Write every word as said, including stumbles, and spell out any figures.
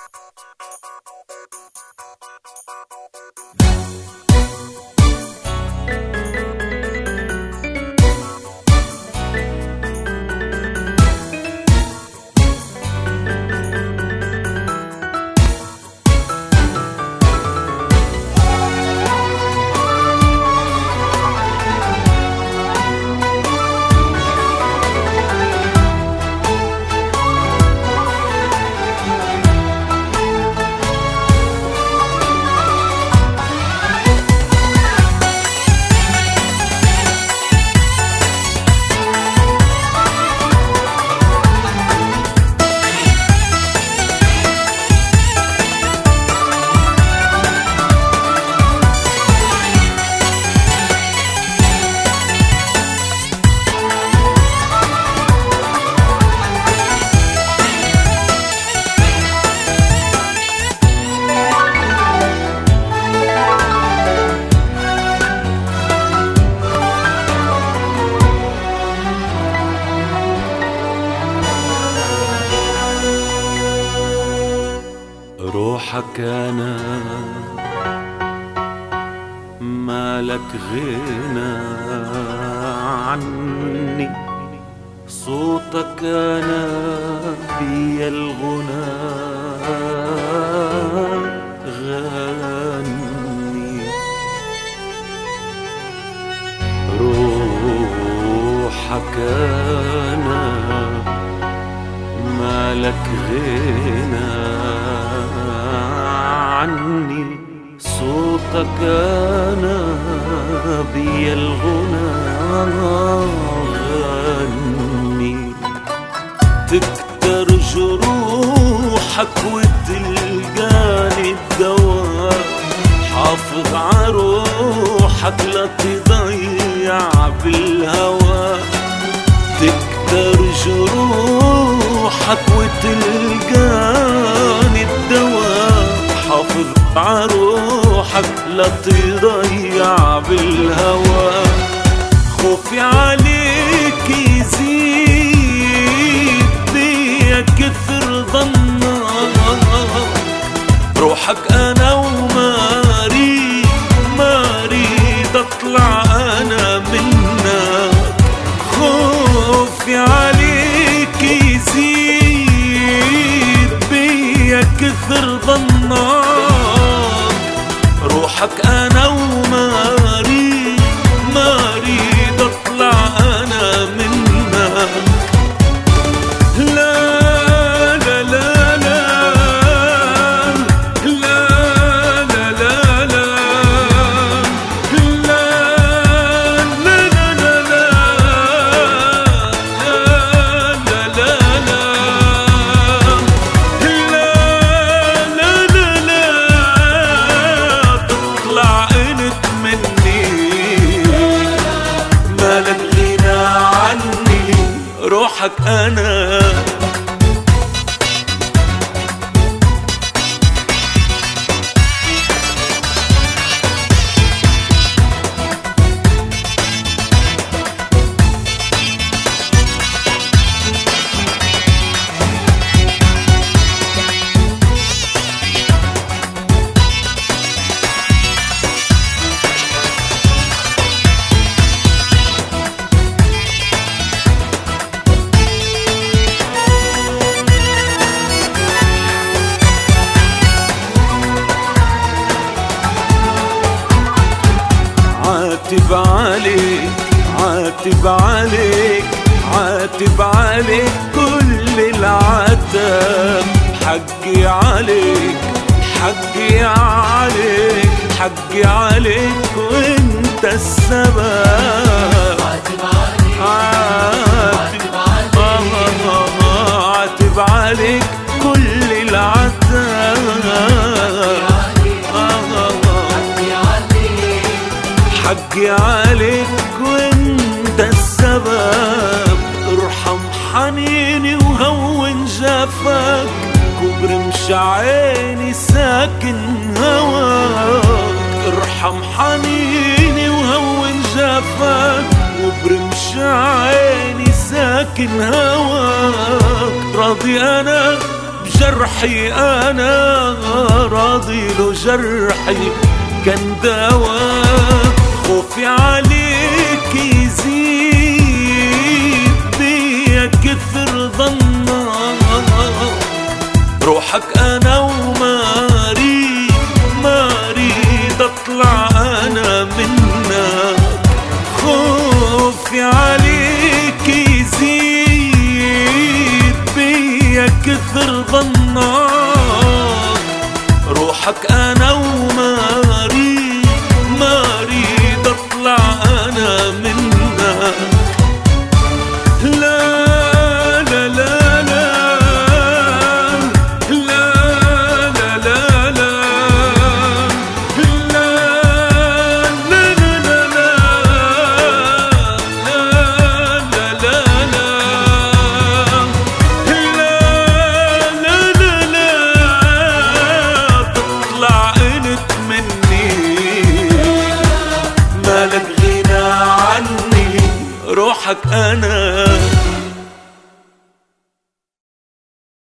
روحك أنا مالك غنى عني، صوتك أنا بيا الغنى غني. روحك أنا مالك غنى عني، صوتك أنا بيا الغنى غني. تكتر جروحك وتلقاني الدواء، حافظ عروحك لا تضيع بالهوى. تكتر جروحك وتلقاني الدواء، حافظ عروحك لا تضيع بالهوى. خوفي عليك يزيد بيا كثر ظنك، روحك أنا وما أريد ما أريد أطلع أنا منك. خوفي عليك يزيد بيا كثر ظنك، روحك أنا وما أريد ما أريد أطلع أنا منك. لا لا لا لا لا لا لا لا روحك أنا. عاتب عليك عاتب عليك عاتب عليك كل العتاب، حقي عليك حقي عليك حقي عليك وانت السبب. عاتب عليك عاتب عليك عاتب عليك كل العتاب، حقي عليك وانت السبب. ارحم حنيني وهون جفاك، كبر مش عيني ساكن هواك. ارحم حنيني وهون جفاك، كبر مش عيني ساكن هواك. راضي انا جرحي أنا راضي له جرحي كان دواء. خوفي عليك يزيد بيا كثر ظنك، روحك أنا وما أريد ما أريد أطلع أنا منك. خوفي عليك يزيد بيا كثر ظنك، روحك أنا وما أريد ما أريد أطلع أنا منك. لا لا لا لا لا لا لا لا لا لا لا روحك أنا